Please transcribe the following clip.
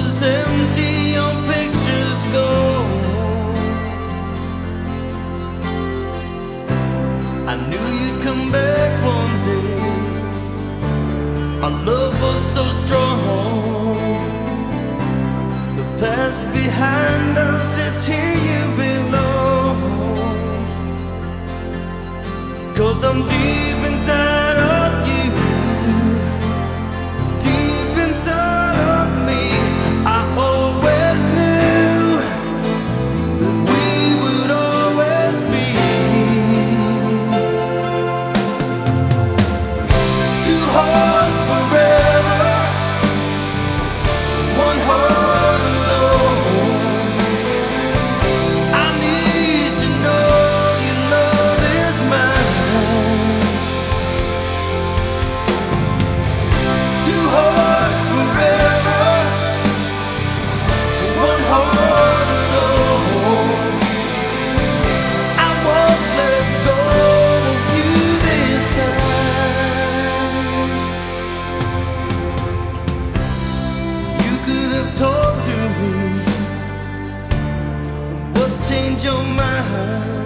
was empty, your pictures gone. I knew you'd come back one day. Our love was so strong. The past behind us, it's here you belong. 'Cause I'm deep inside of you, deep inside of me. I always knew that we would always be two hearts forever, one heart alone. I need to know your love is mine. Two hearts forever, one heart alone. I won't let go of you this time. You could have talked to me. What changed your mind?